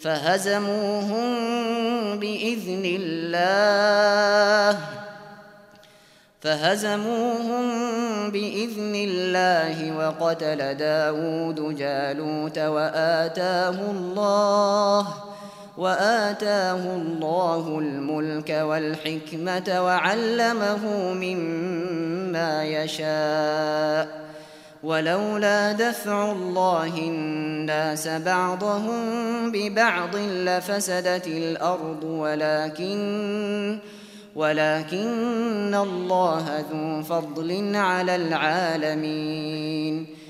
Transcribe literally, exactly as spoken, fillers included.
فهزموهم بإذن الله فهزموهم بإذن الله وقتل داود جالوت وآتاه الله وآتاه الله الملك والحكمة وعلمه مما يشاء ولولا دفع الله الناس بعضهم ببعض لفسدت الأرض ولكن ولكن الله ذو فضل على العالمين